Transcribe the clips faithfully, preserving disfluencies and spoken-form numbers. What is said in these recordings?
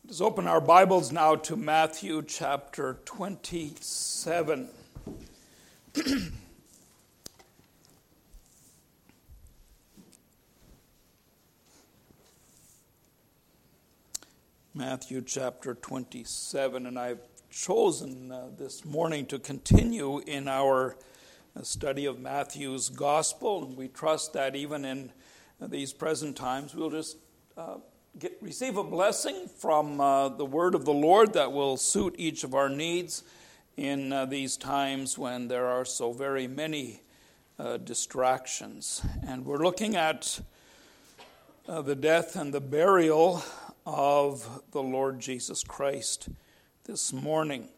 Let's open our Bibles now to Matthew chapter twenty-seven. Matthew chapter twenty-seven, and I've chosen uh, this morning to continue in our uh, study of Matthew's Gospel, and we trust that even in uh, these present times we'll just uh, Get, receive a blessing from uh, the word of the Lord that will suit each of our needs in uh, these times when there are so very many uh, distractions. And we're looking at uh, the death and the burial of the Lord Jesus Christ this morning.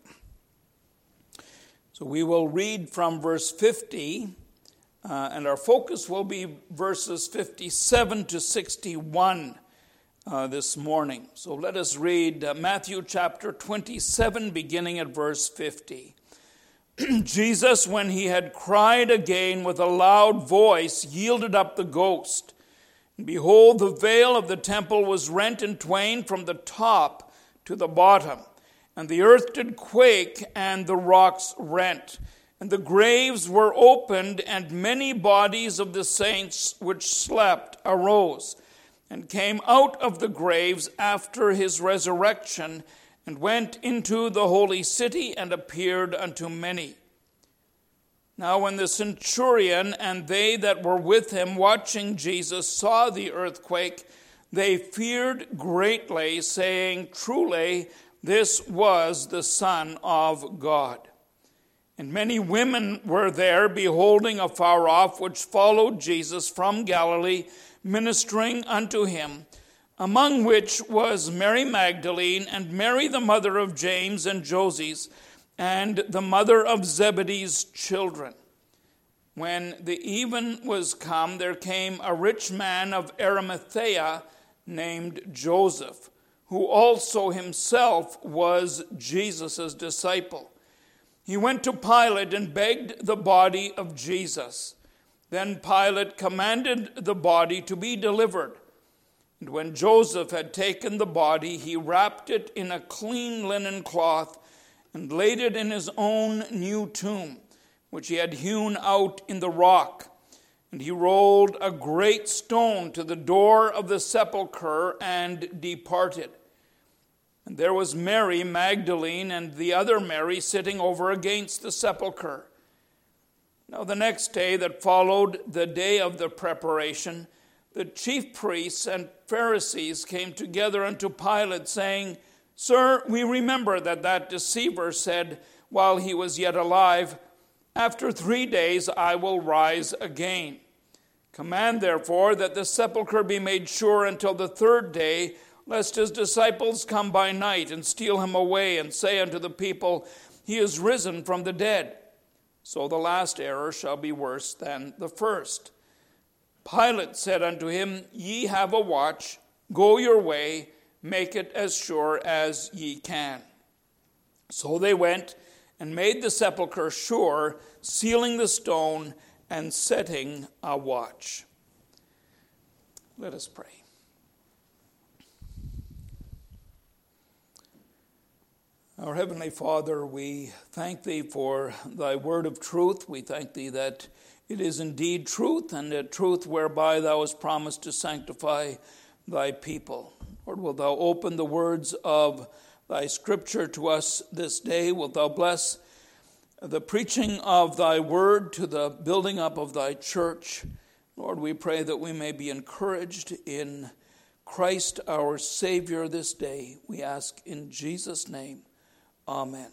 So we will read from verse fifty, uh, and our focus will be verses fifty-seven to sixty-one. Uh, this morning. So let us read uh, Matthew chapter twenty-seven, beginning at verse fifty. Jesus, when he had cried again with a loud voice, yielded up the ghost. And behold, the veil of the temple was rent in twain from the top to the bottom. And the earth did quake, and the rocks rent. And the graves were opened, and many bodies of the saints which slept arose, and came out of the graves after his resurrection, and went into the holy city, and appeared unto many. Now when the centurion and they that were with him watching Jesus saw the earthquake, they feared greatly, saying, Truly, this was the Son of God. And many women were there, beholding afar off, which followed Jesus from Galilee, ministering unto him, among which was Mary Magdalene, and Mary the mother of James and Joses, and the mother of Zebedee's children. When the even was come, there came a rich man of Arimathea named Joseph, who also himself was Jesus' disciple. He went to Pilate and begged the body of Jesus. Then Pilate commanded the body to be delivered. And when Joseph had taken the body, he wrapped it in a clean linen cloth and laid it in his own new tomb, which he had hewn out in the rock. And he rolled a great stone to the door of the sepulchre and departed. And there was Mary Magdalene and the other Mary sitting over against the sepulchre. Now the next day that followed the day of the preparation, the chief priests and Pharisees came together unto Pilate, saying, Sir, we remember that that deceiver said, while he was yet alive, After three days I will rise again. Command therefore that the sepulchre be made sure until the third day, lest his disciples come by night and steal him away, and say unto the people, He is risen from the dead. So the last error shall be worse than the first. Pilate said unto him, Ye have a watch, go your way, make it as sure as ye can. So they went and made the sepulchre sure, sealing the stone and setting a watch. Let us pray. Our Heavenly Father, we thank Thee for Thy word of truth. We thank Thee that it is indeed truth, and a truth whereby Thou hast promised to sanctify Thy people. Lord, wilt Thou open the words of Thy Scripture to us this day? Wilt Thou bless the preaching of Thy word to the building up of Thy church? Lord, we pray that we may be encouraged in Christ our Savior this day. We ask in Jesus' name. Amen.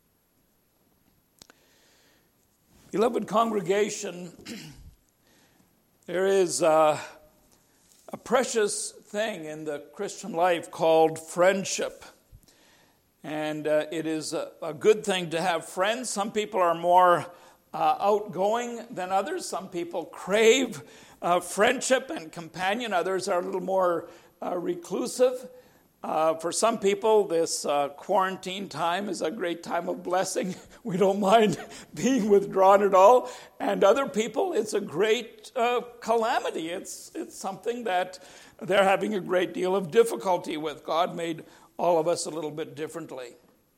Beloved congregation, there is a, a precious thing in the Christian life called friendship. And uh, it is a, a good thing to have friends. Some people are more uh, outgoing than others. Some people crave uh, friendship and companion. Others are a little more uh, reclusive. Uh, for some people, this uh, quarantine time is a great time of blessing. We don't mind being withdrawn at all. And other people, it's a great uh, calamity. It's it's something that they're having a great deal of difficulty with. God made all of us a little bit differently.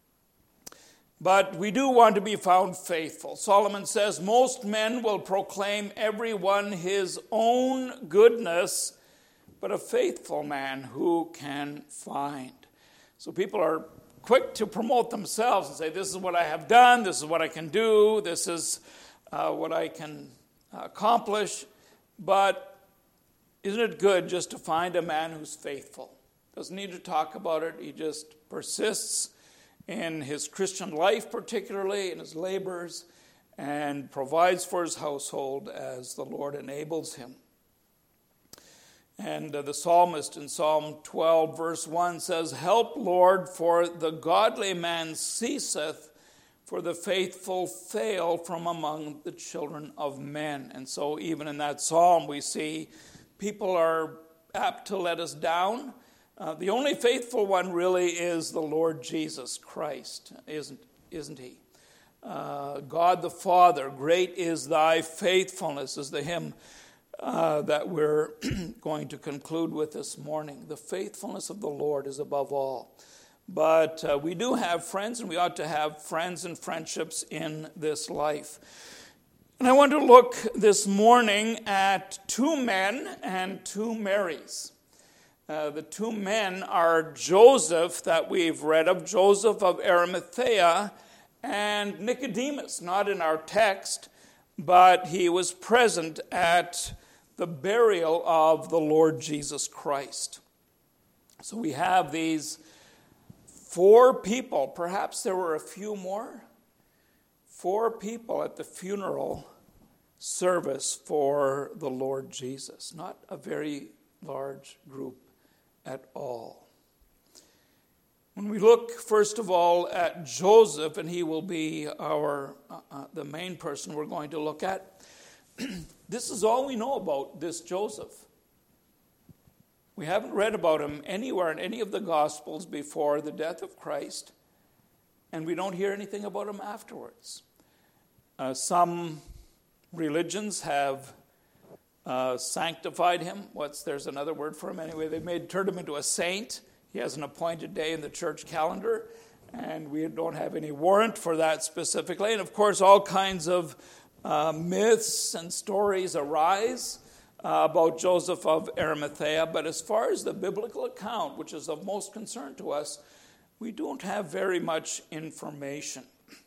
But we do want to be found faithful. Solomon says, most men will proclaim everyone his own goodness, but a faithful man who can find. So people are quick to promote themselves and say, this is what I have done, this is what I can do, this is uh, what I can accomplish. But isn't it good just to find a man who's faithful? Doesn't need to talk about it. He just persists in his Christian life, particularly in his labors, and provides for his household as the Lord enables him. And uh, the psalmist in Psalm twelve, verse one says, help, Lord, for the godly man ceaseth, for the faithful fail from among the children of men. And so even in that psalm we see people are apt to let us down. Uh, the only faithful one really is the Lord Jesus Christ, isn't, isn't he? Uh, God the Father, great is thy faithfulness, is the hymn uh, that we're going to conclude with this morning. The faithfulness of the Lord is above all. But uh, we do have friends, and we ought to have friends and friendships in this life. And I want to look this morning at two men and two Marys. Uh, the two men are Joseph that we've read of, Joseph of Arimathea, and Nicodemus, not in our text, but he was present at the burial of the Lord Jesus Christ. So we have these four people, perhaps there were a few more, four people at the funeral service for the Lord Jesus. Not a very large group at all. When we look, first of all, at Joseph, and he will be our uh, uh, the main person we're going to look at, this is all we know about this Joseph. We haven't read about him anywhere in any of the Gospels before the death of Christ, and we don't hear anything about him afterwards. Uh, some religions have Uh, sanctified him. What's there's another word for him anyway. They made turned him into a saint. He has an appointed day in the church calendar, and we don't have any warrant for that specifically. And of course, all kinds of uh, myths and stories arise uh, about Joseph of Arimathea. But as far as the biblical account, which is of most concern to us, we don't have very much information.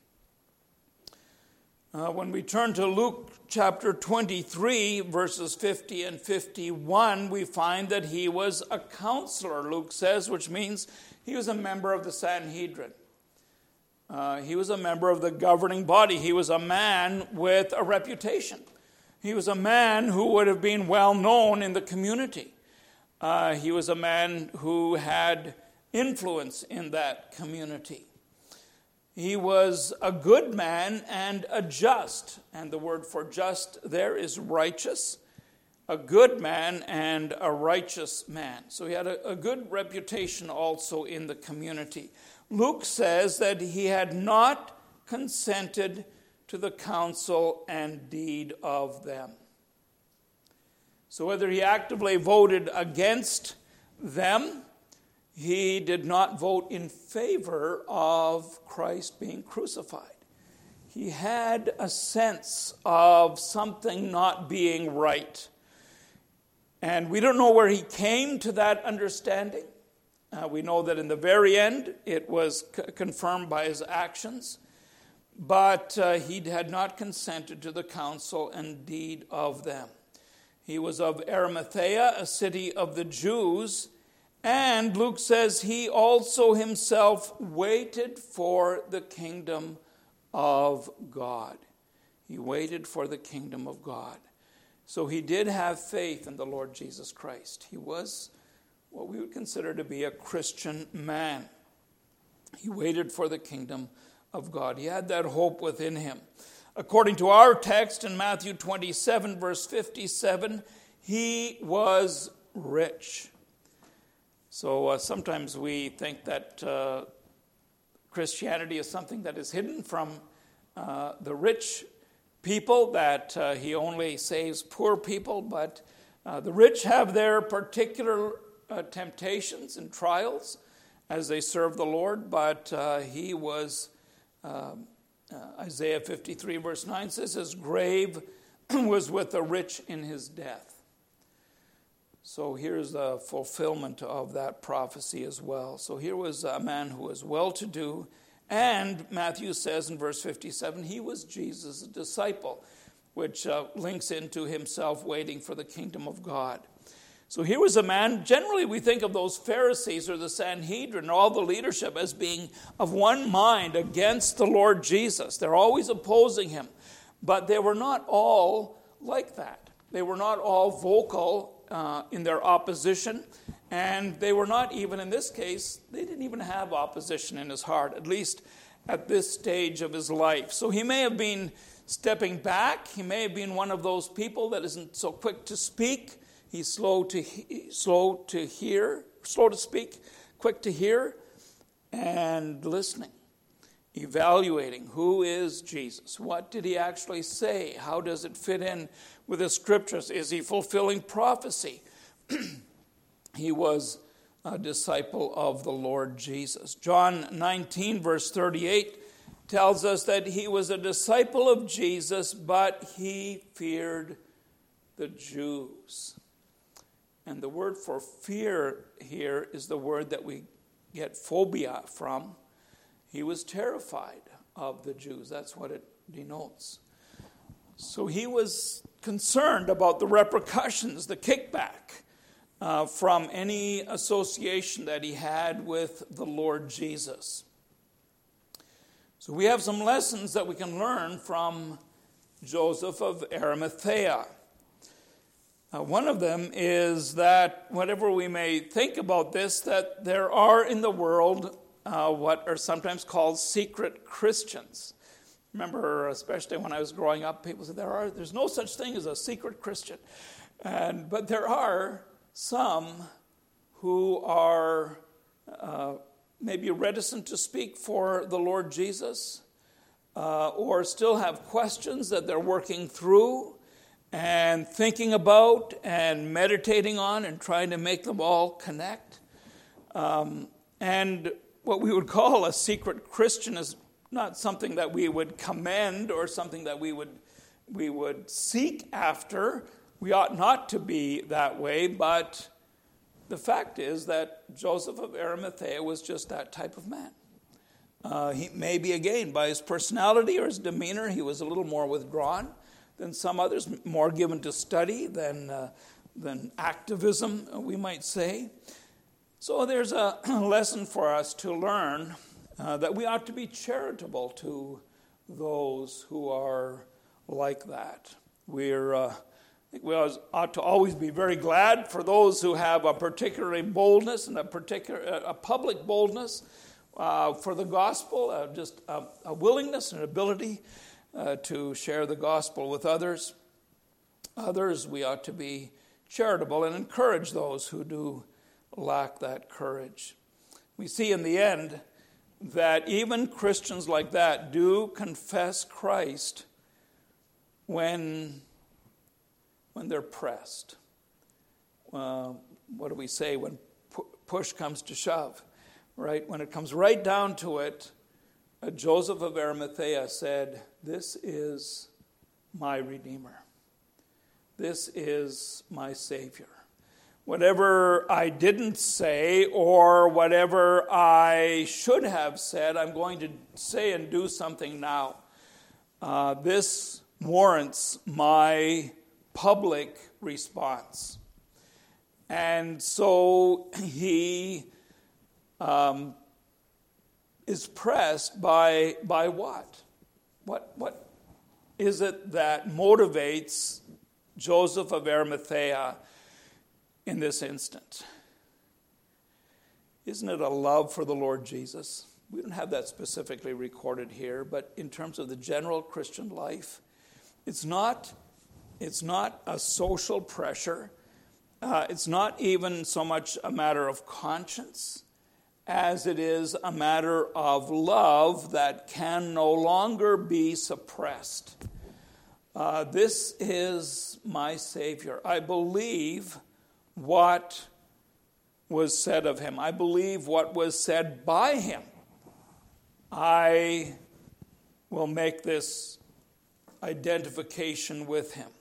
Uh, when we turn to Luke chapter twenty-three, verses fifty and fifty-one, we find that he was a counselor, Luke says, which means he was a member of the Sanhedrin. Uh, he was a member of the governing body. He was a man with a reputation. He was a man who would have been well known in the community. Uh, he was a man who had influence in that community. He was a good man and a just, and the word for just there is righteous. A good man and a righteous man. So he had a, a good reputation also in the community. Luke says that he had not consented to the counsel and deed of them. So whether he actively voted against them, he did not vote in favor of Christ being crucified. He had a sense of something not being right. And we don't know where he came to that understanding. Uh, we know that in the very end, it was c- confirmed by his actions. But uh, he had not consented to the counsel and deed of them. He was of Arimathea, a city of the Jews. And Luke says he also himself waited for the kingdom of God. He waited for the kingdom of God. So he did have faith in the Lord Jesus Christ. He was what we would consider to be a Christian man. He waited for the kingdom of God. He had that hope within him. According to our text in Matthew twenty-seven, verse fifty-seven, he was rich. So uh, sometimes we think that uh, Christianity is something that is hidden from uh, the rich people, that uh, he only saves poor people, but Uh, the rich have their particular uh, temptations and trials as they serve the Lord, but uh, he was, uh, uh, Isaiah fifty-three verse nine says, his grave was with the rich in his death. So here's the fulfillment of that prophecy as well. So here was a man who was well-to-do, and Matthew says in verse fifty-seven, he was Jesus' disciple, which uh, links into himself waiting for the kingdom of God. So here was a man, generally we think of those Pharisees or the Sanhedrin, all the leadership, as being of one mind against the Lord Jesus. They're always opposing him. But they were not all like that. They were not all vocal uh, in their opposition. And they were not even, in this case, they didn't even have opposition in his heart, at least at this stage of his life. So he may have been stepping back. He may have been one of those people that isn't so quick to speak. He's slow to he- slow to hear, slow to speak, quick to hear, and listening, evaluating who is Jesus. What did he actually say? How does it fit in with the scriptures? Is he fulfilling prophecy? He was a disciple of the Lord Jesus. John nineteen, verse thirty-eight, tells us that he was a disciple of Jesus, but he feared the Jews. And the word for fear here is the word that we get phobia from. He was terrified of the Jews. That's what it denotes. So he was concerned about the repercussions, the kickback uh, from any association that he had with the Lord Jesus. So we have some lessons that we can learn from Joseph of Arimathea. Uh, one of them is that whatever we may think about this, that there are in the world uh, what are sometimes called secret Christians. Remember, especially when I was growing up, people said there are there's no such thing as a secret Christian, and but there are some who are uh, maybe reticent to speak for the Lord Jesus, uh, or still have questions that they're working through and thinking about and meditating on and trying to make them all connect. Um, and what we would call a secret Christian is not something that we would commend or something that we would we would seek after. We ought not to be that way, but the fact is that Joseph of Arimathea was just that type of man. Uh, he maybe, again, by his personality or his demeanor, he was a little more withdrawn than some others, more given to study than, uh, than activism, we might say. So there's a lesson for us to learn uh, that we ought to be charitable to those who are like that. We're, uh, I think we ought to always be very glad for those who have a particular boldness and a particular a public boldness uh, for the gospel, uh, just a, a willingness and ability Uh, to share the gospel with others. Others, we ought to be charitable and encourage those who do lack that courage. We see in the end that even Christians like that do confess Christ when, when they're pressed. Uh, what do we say when pu- push comes to shove, right? When it comes right down to it, uh, Joseph of Arimathea said, "This is my Redeemer. This is my Savior. Whatever I didn't say or whatever I should have said, I'm going to say and do something now. Uh, this warrants my public response." And so he um, is pressed by by what? What what is it that motivates Joseph of Arimathea in this instant? Isn't it a love for the Lord Jesus? We don't have that specifically recorded here, but in terms of the general Christian life, it's not it's not a social pressure. Uh, it's not even so much a matter of conscience as it is a matter of love that can no longer be suppressed. uh, this is my Savior. I believe what was said of him. I believe what was said by him. I will make this identification with him.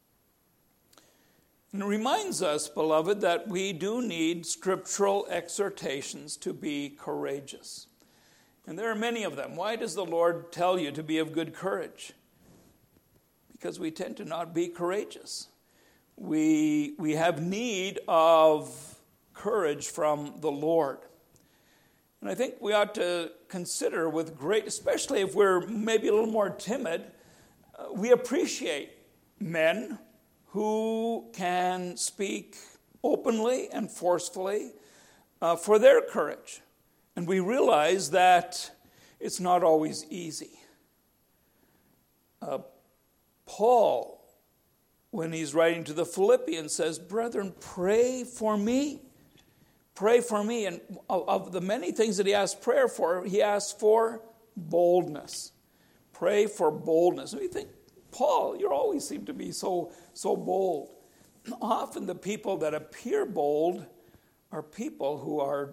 And it reminds us, beloved, that we do need scriptural exhortations to be courageous. And there are many of them. Why does the Lord tell you to be of good courage? Because we tend to not be courageous. We, we have need of courage from the Lord. And I think we ought to consider with great, especially if we're maybe a little more timid, uh, we appreciate men who can speak openly and forcefully uh, for their courage. And we realize that it's not always easy. Uh, Paul, when he's writing to the Philippians, says, "Brethren, pray for me. Pray for me." And of, of the many things that he asked prayer for, he asked for boldness. Pray for boldness. And we think, Paul, you always seem to be so, so bold. Often the people that appear bold are people who are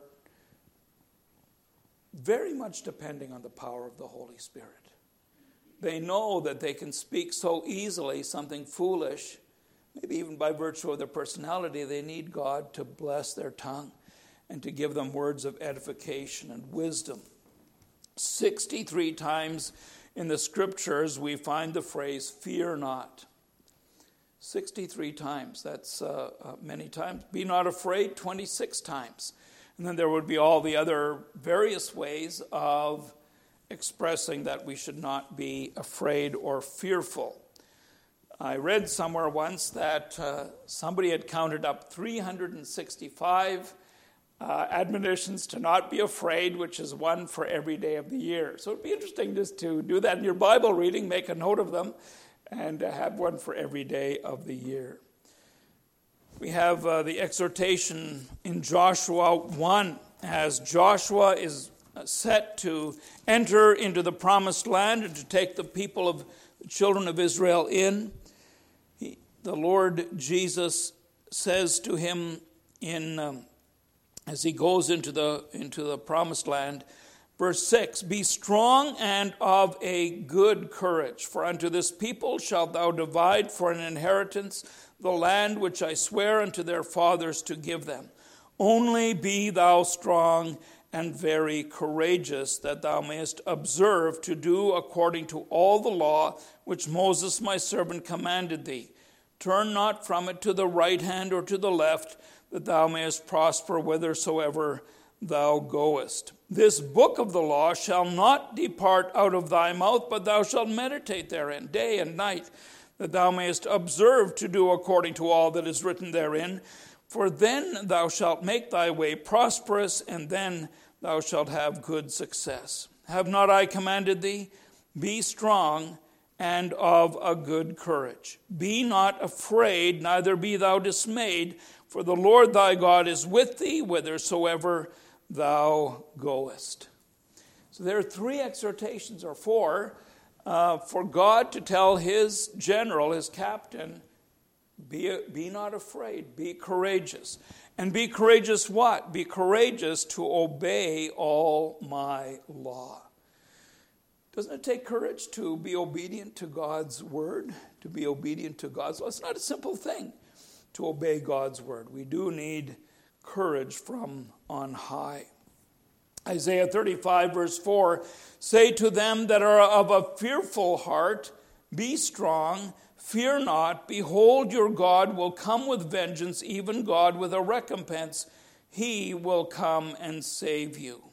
very much depending on the power of the Holy Spirit. They know that they can speak so easily something foolish, maybe even by virtue of their personality. They need God to bless their tongue and to give them words of edification and wisdom. sixty-three times in the scriptures we find the phrase, "fear not." sixty-three times. That's uh, uh, many times. "Be not afraid," twenty-six times. And then there would be all the other various ways of expressing that we should not be afraid or fearful. I read somewhere once that uh, somebody had counted up three hundred sixty-five uh, admonitions to not be afraid, which is one for every day of the year. So it'd be interesting just to do that in your Bible reading, make a note of them, and uh, have one for every day of the year. We have uh, the exhortation in Joshua one, as Joshua is set to enter into the promised land and to take the people of the children of Israel in. He, the Lord Jesus says to him in um, as he goes into the into the promised land, verse six, "Be strong and of a good courage, for unto this people shalt thou divide for an inheritance the land which I swear unto their fathers to give them. Only be thou strong and very courageous, that thou mayest observe to do according to all the law which Moses my servant commanded thee. Turn not from it to the right hand or to the left, that thou mayest prosper whithersoever thou goest. This book of the law shall not depart out of thy mouth, but thou shalt meditate therein day and night, that thou mayest observe to do according to all that is written therein. For then thou shalt make thy way prosperous, and then thou shalt have good success. Have not I commanded thee? Be strong and of a good courage. Be not afraid, neither be thou dismayed, for the Lord thy God is with thee whithersoever thou goest." So there are three exhortations, or four, uh, for God to tell his general, his captain, be, be not afraid, be courageous. And be courageous what? Be courageous to obey all my law. Doesn't it take courage to be obedient to God's word? To be obedient to God's law? It's not a simple thing to obey God's word. We do need courage from on high. Isaiah thirty-five verse four, "Say to them that are of a fearful heart, be strong, fear not. Behold, your God will come with vengeance, even God with a recompense. He will come and save you."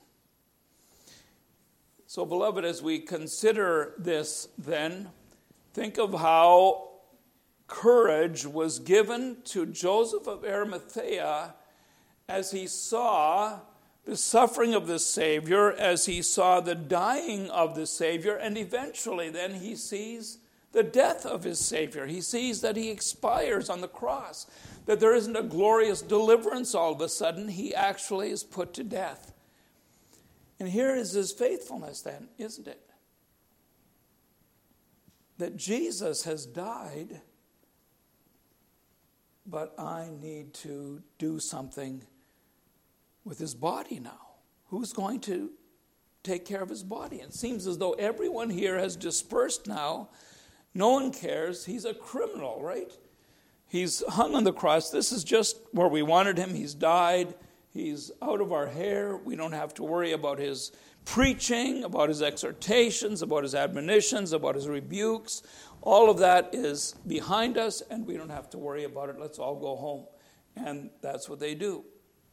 So, beloved, as we consider this then, think of how courage was given to Joseph of Arimathea as he saw the suffering of the Savior, as he saw the dying of the Savior, and eventually then he sees the death of his Savior. He sees that he expires on the cross, that there isn't a glorious deliverance all of a sudden. He actually is put to death. And here is his faithfulness then, isn't it? that Jesus has died, but I need to do something with his body now. Who's going to take care of his body? It seems as though everyone here has dispersed now. No one cares. He's a criminal, right? He's hung on the cross. This is just where we wanted him. He's died. He's out of our hair. We don't have to worry about his preaching, about his exhortations, about his admonitions, about his rebukes. All of that is behind us, and we don't have to worry about it. Let's all go home. And that's what they do.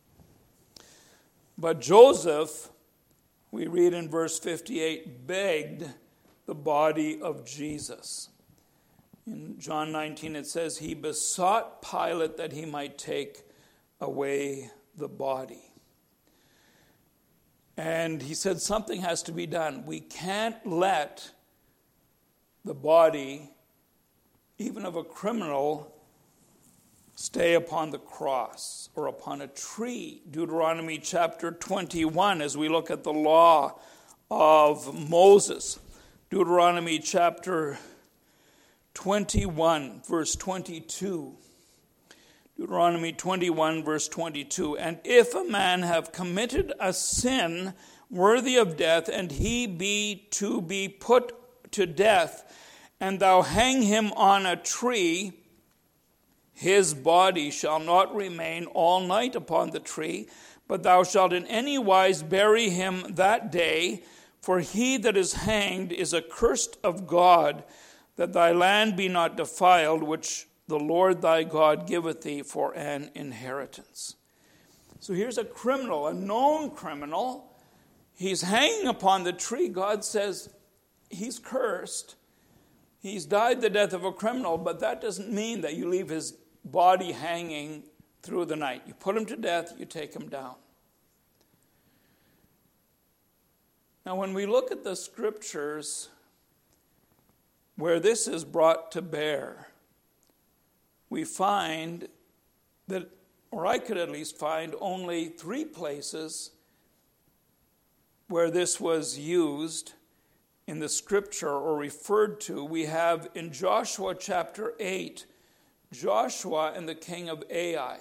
But Joseph, we read in verse fifty-eight, begged the body of Jesus. In John nineteen it says, he besought Pilate that he might take away the body. And he said something has to be done. We can't let the body, even of a criminal, stay upon the cross or upon a tree. Deuteronomy chapter twenty-one, as we look at the law of Moses. Deuteronomy chapter twenty-one, verse twenty-two. Deuteronomy twenty-one, verse twenty-two. And if a man have committed a sin worthy of death, and he be to be put to death, and thou hang him on a tree, his body shall not remain all night upon the tree, but thou shalt in any wise bury him that day. For he that is hanged is accursed of God, that thy land be not defiled, which the Lord thy God giveth thee for an inheritance. So here's a criminal, a known criminal. He's hanging upon the tree. God says he's cursed. He's died the death of a criminal, but that doesn't mean that you leave his body hanging through the night. You put him to death, you take him down. Now, when we look at the scriptures where this is brought to bear, we find that, or I could at least find only three places where this was used in the scripture or referred to. We have in Joshua chapter eight, Joshua and the king of Ai.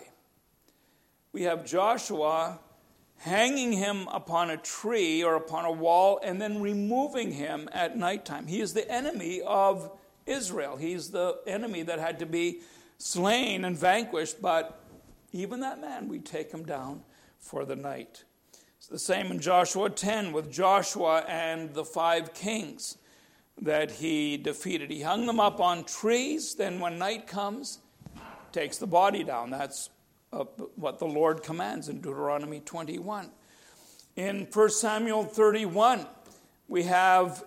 We have Joshua hanging him upon a tree or upon a wall and then removing him at nighttime. He is the enemy of Israel. He's the enemy that had to be slain and vanquished, but even that man, we take him down for the night. It's the same in Joshua ten with Joshua and the five kings that he defeated. He hung them up on trees, then when night comes, takes the body down. That's uh, what the Lord commands in Deuteronomy twenty-one. In First Samuel thirty-one, we have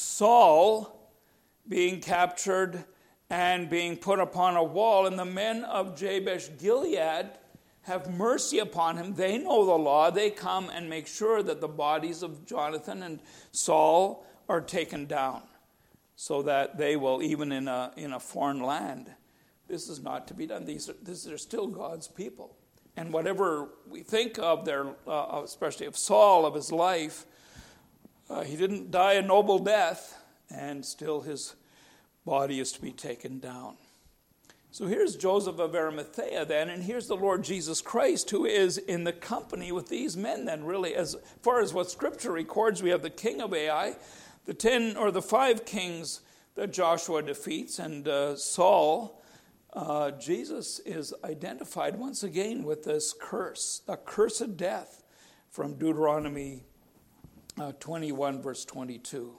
Saul being captured and being put upon a wall, and the men of Jabesh Gilead have mercy upon him. They know the law. They come and make sure that the bodies of Jonathan and Saul are taken down so that they will, even in a in a foreign land, this is not to be done. These are, these are still God's people. And whatever we think of their, uh, especially of Saul, of his life, uh, he didn't die a noble death, and still his body is to be taken down. So here's Joseph of Arimathea then, and here's the Lord Jesus Christ, who is in the company with these men then, really. As far as what Scripture records, we have the king of Ai, the ten or the five kings that Joshua defeats, and uh, Saul. Uh, Jesus is identified once again with this curse, a cursed death from Deuteronomy uh, twenty-one, verse twenty-two.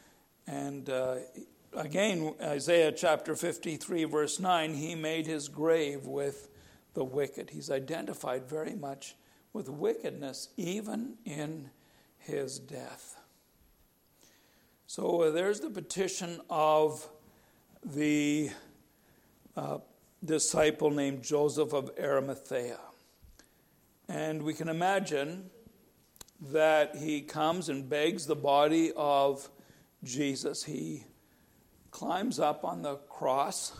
And uh, again, Isaiah chapter fifty-three, verse nine, he made his grave with the wicked. He's identified very much with wickedness, even in his death. So uh, there's the petition of the uh, disciple named Joseph of Arimathea. And we can imagine that he comes and begs the body of Jesus. He climbs up on the cross.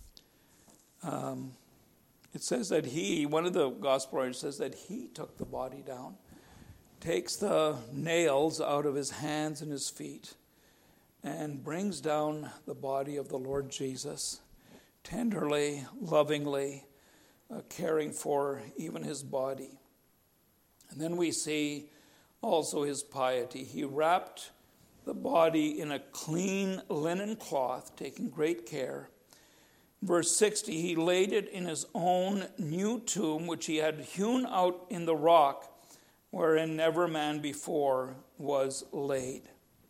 Um, it says that he, one of the gospel writers says that he took the body down, takes the nails out of his hands and his feet, and brings down the body of the Lord Jesus, tenderly, lovingly, uh, caring for even his body. And then we see also his piety. He wrapped the body in a clean linen cloth, taking great care. Verse sixty, he laid it in his own new tomb, which he had hewn out in the rock, wherein never man before was laid.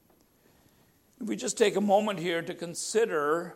If we just take a moment here to consider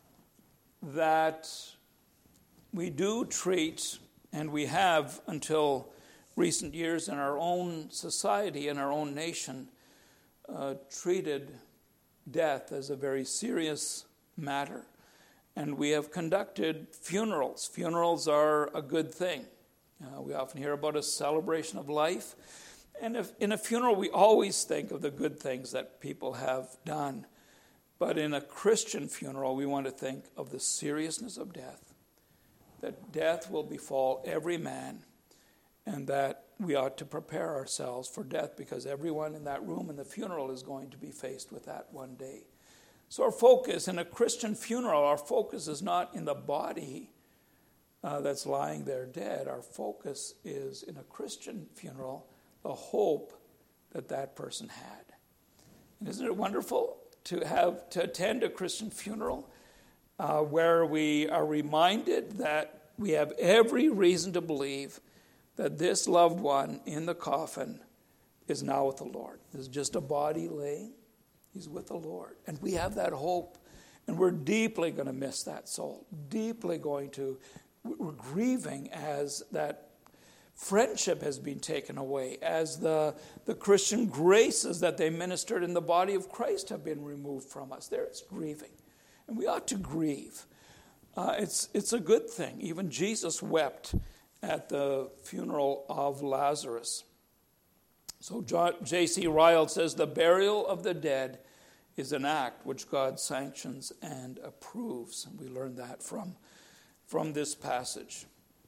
that we do treat, and we have until recent years in our own society, in our own nation, uh, treated death as a very serious matter. And we have conducted funerals. Funerals are a good thing. Uh, we often hear about a celebration of life. And if, in a funeral, we always think of the good things that people have done. But in a Christian funeral, we want to think of the seriousness of death, that death will befall every man, and that we ought to prepare ourselves for death, because everyone in that room in the funeral is going to be faced with that one day. So our focus in a Christian funeral, our focus is not in the body uh, that's lying there dead. Our focus is in a Christian funeral, the hope that that person had. And isn't it wonderful to have to attend a Christian funeral uh, where we are reminded that we have every reason to believe that this loved one in the coffin is now with the Lord. There's just a body laying. He's with the Lord. And we have that hope. And we're deeply going to miss that soul. Deeply going to, we're grieving as that friendship has been taken away, as the, the Christian graces that they ministered in the body of Christ have been removed from us. There it's grieving. And we ought to grieve. Uh, it's, it's a good thing. Even Jesus wept at the funeral of Lazarus. So J C Ryle says, the burial of the dead is an act which God sanctions and approves. And we learn that from, from this passage.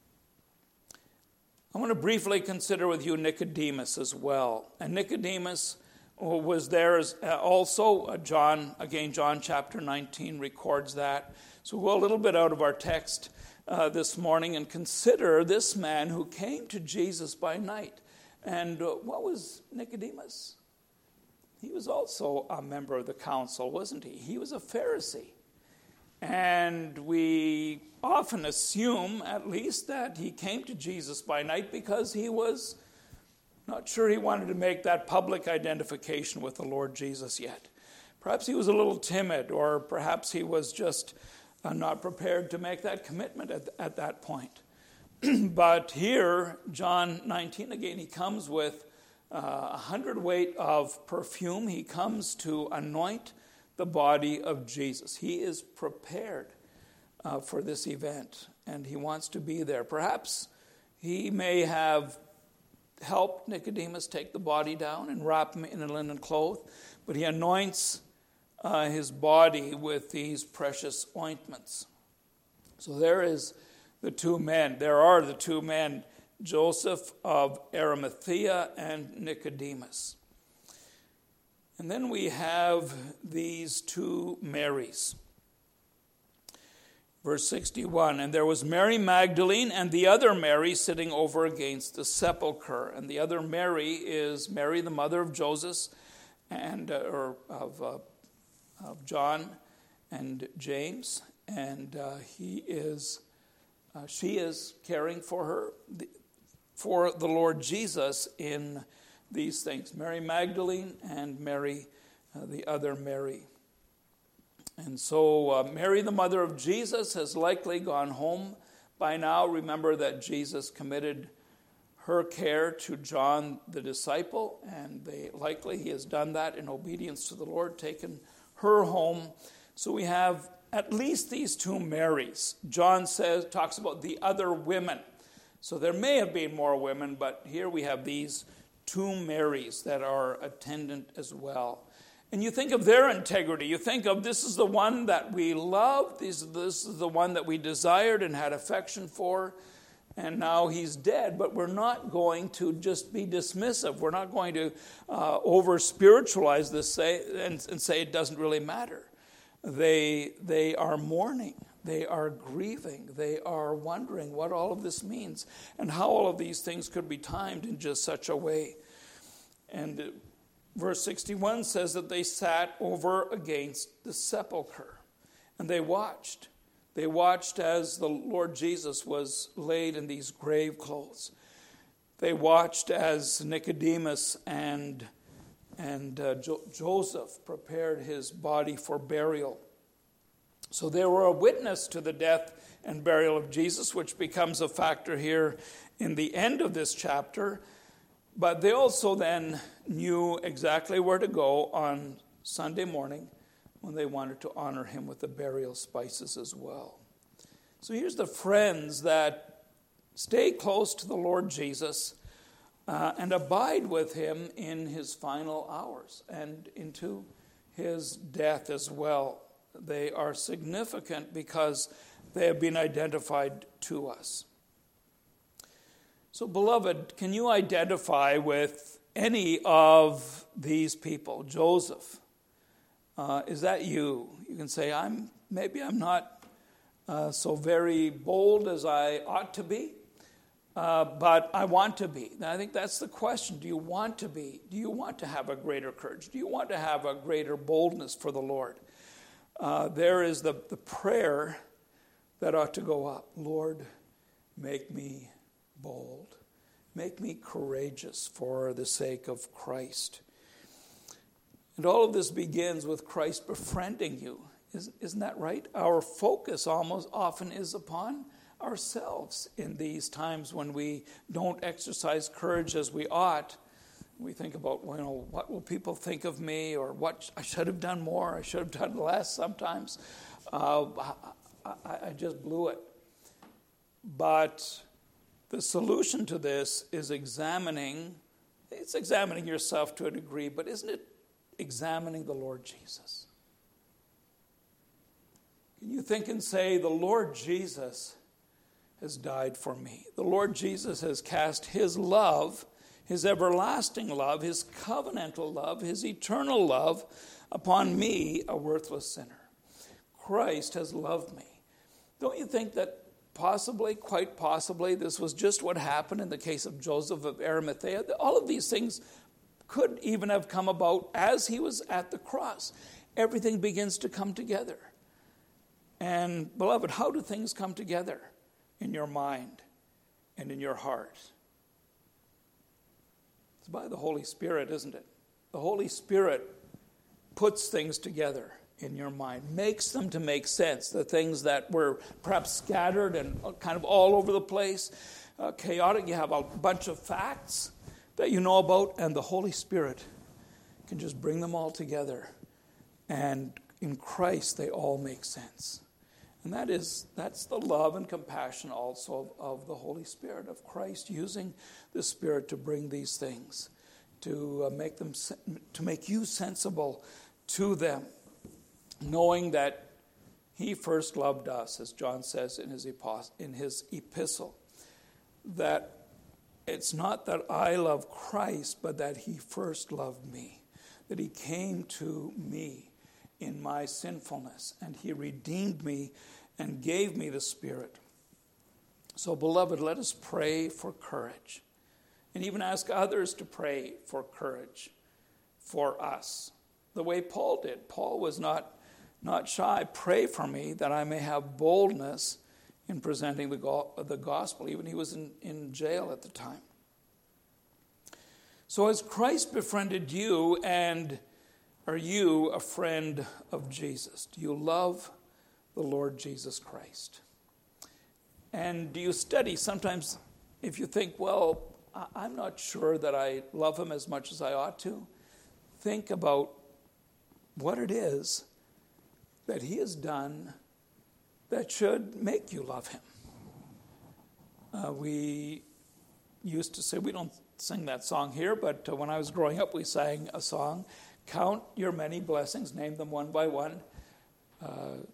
I want to briefly consider with you Nicodemus as well. And Nicodemus was there as also. John, again, John chapter nineteen records that. So we'll go a little bit out of our text uh, this morning and consider this man who came to Jesus by night. And uh, what was Nicodemus? He was also a member of the council, wasn't he? He was a Pharisee. And we often assume, at least, that he came to Jesus by night because he was not sure he wanted to make that public identification with the Lord Jesus yet. Perhaps he was a little timid, or perhaps he was just uh, not prepared to make that commitment at, at that point. But here, John nineteen, again, he comes with uh, a hundredweight of perfume. He comes to anoint the body of Jesus. He is prepared uh, for this event, and he wants to be there. Perhaps he may have helped Nicodemus take the body down and wrap him in a linen cloth, but he anoints uh, his body with these precious ointments. So there is the two men. There are the two men, Joseph of Arimathea and Nicodemus. And then we have these two Marys. Verse sixty-one, and there was Mary Magdalene and the other Mary sitting over against the sepulchre. And the other Mary is Mary, the mother of Joseph, and uh, or of, uh, of John and James. And uh, he is, uh, she is caring for her, for the Lord Jesus in these things. Mary Magdalene and Mary, uh, the other Mary. And so uh, Mary, the mother of Jesus, has likely gone home by now. Remember that Jesus committed her care to John the disciple, and they likely he has done that in obedience to the Lord, taken her home. So we have at least these two Marys. John says talks about the other women. So there may have been more women, but here we have these two Marys that are attendant as well. And you think of their integrity. You think of this is the one that we loved. This, this is the one that we desired and had affection for. and now he's dead, but we're not going to just be dismissive. We're not going to uh, over-spiritualize this say, and, and say it doesn't really matter. They, they are mourning. They are grieving. They are wondering what all of this means and how all of these things could be timed in just such a way. And verse sixty-one says that they sat over against the sepulchre, and they watched. They watched as the Lord Jesus was laid in these grave clothes. They watched as Nicodemus and, and uh, jo- Joseph prepared his body for burial. So they were a witness to the death and burial of Jesus, which becomes a factor here in the end of this chapter. But they also then knew exactly where to go on Sunday morning when they wanted to honor him with the burial spices as well. So here's the friends that stay close to the Lord Jesus uh, and abide with him in his final hours and into his death as well. They are significant because they have been identified to us. So, beloved, can you identify with any of these people? Joseph, uh, is that you? You can say, "I'm maybe I'm not uh, so very bold as I ought to be, uh, but I want to be." And I think that's the question. Do you want to be? Do you want to have a greater courage? Do you want to have a greater boldness for the Lord? Uh, there is the, the prayer that ought to go up. Lord, make me bold. Make me courageous for the sake of Christ. And all of this begins with Christ befriending you. Isn't, isn't that right? Our focus almost often is upon ourselves in these times when we don't exercise courage as we ought. We think about, well, you know, what will people think of me, or what I should have done more, I should have done less sometimes. Uh, I, I just blew it. But the solution to this is examining, it's examining yourself to a degree, but isn't it examining the Lord Jesus? Can you think and say, the Lord Jesus has died for me. The Lord Jesus has cast his love, his everlasting love, his covenantal love, his eternal love upon me, a worthless sinner. Christ has loved me. Don't you think that possibly, quite possibly, this was just what happened in the case of Joseph of Arimathea? All of these things could even have come about as he was at the cross. Everything begins to come together. And, beloved, how do things come together in your mind and in your heart? It's by the Holy Spirit, isn't it? The Holy Spirit puts things together in your mind, makes them to make sense. The things that were perhaps scattered and kind of all over the place, uh, chaotic. You have a bunch of facts that you know about, and the Holy Spirit can just bring them all together. And in Christ, they all make sense. And that is, that's the love and compassion also of, of the Holy Spirit, of Christ using the Spirit to bring these things, to uh, make them, to make you sensible to them, knowing that he first loved us, as John says in his, in his epistle, that it's not that I love Christ, but that he first loved me, that he came to me in my sinfulness, and he redeemed me and gave me the Spirit. So, beloved, let us pray for courage, and even ask others to pray for courage for us, the way Paul did. Paul was not, not shy. Pray for me that I may have boldness in presenting the, go- the gospel. Even he was in, in jail at the time. So as Christ befriended you, and are you a friend of Jesus? Do you love the Lord Jesus Christ? And do you study? Sometimes if you think, well, I'm not sure that I love him as much as I ought to, think about what it is that he has done that should make you love him. Uh, we used to say, we don't sing that song here, but uh, when I was growing up, we sang a song, count your many blessings, name them one by one. Uh,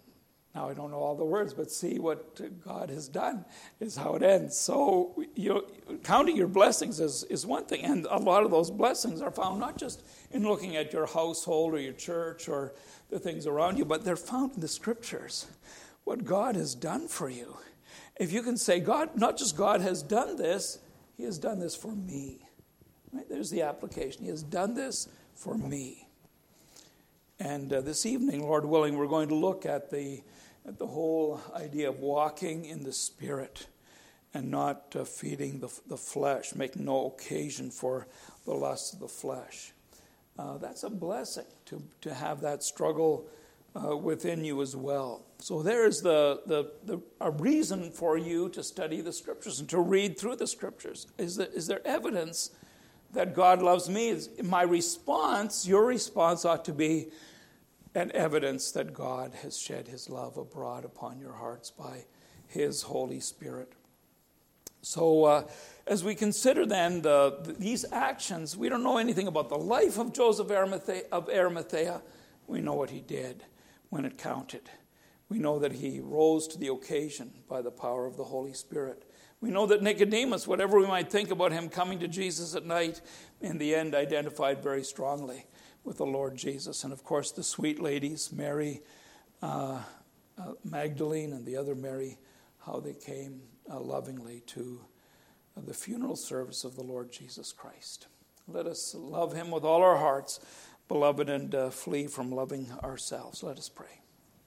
Now, I don't know all the words, but see what God has done is how it ends. So you, counting your blessings is, is one thing, and a lot of those blessings are found not just in looking at your household or your church or the things around you, but they're found in the Scriptures, what God has done for you. If you can say, God, not just God has done this, He has done this for me. Right? There's the application. He has done this for me. And uh, this evening, Lord willing, we're going to look at the at the whole idea of walking in the Spirit and not uh, feeding the, the flesh, making no occasion for the lusts of the flesh. Uh, that's a blessing to, to have that struggle uh, within you as well. So there's the, the, the a reason for you to study the Scriptures and to read through the Scriptures. Is, that, is there evidence that God loves me? Is my response, your response ought to be an evidence that God has shed His love abroad upon your hearts by His Holy Spirit. So uh, as we consider then the, the, these actions, we don't know anything about the life of Joseph Arimathea, of Arimathea. We know what he did when it counted. We know that he rose to the occasion by the power of the Holy Spirit. We know that Nicodemus, whatever we might think about him coming to Jesus at night, in the end identified very strongly with the Lord Jesus. And of course the sweet ladies, Mary uh, uh, Magdalene and the other Mary, how they came uh, lovingly to uh, the funeral service of the Lord Jesus Christ. Let us love Him with all our hearts, beloved, and uh, flee from loving ourselves. Let us pray.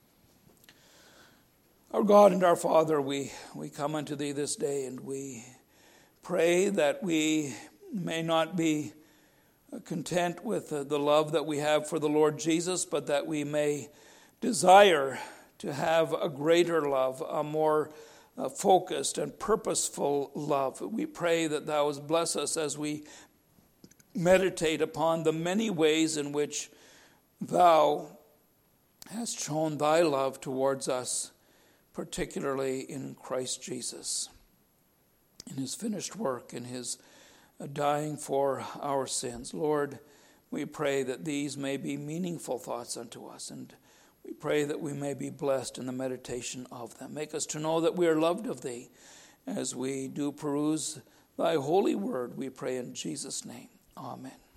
Our God and our Father, we, we come unto Thee this day, and we pray that we may not be content with uh, the love that we have for the Lord Jesus, but that we may desire to have a greater love, a more uh, focused and purposeful love. We pray that Thou would bless us as we meditate upon the many ways in which Thou hast shown Thy love towards us, particularly in Christ Jesus, in His finished work, in His dying for our sins. Lord, we pray that these may be meaningful thoughts unto us, and we pray that we may be blessed in the meditation of them. Make us to know that we are loved of Thee as we do peruse Thy holy word, we pray in Jesus' name. Amen.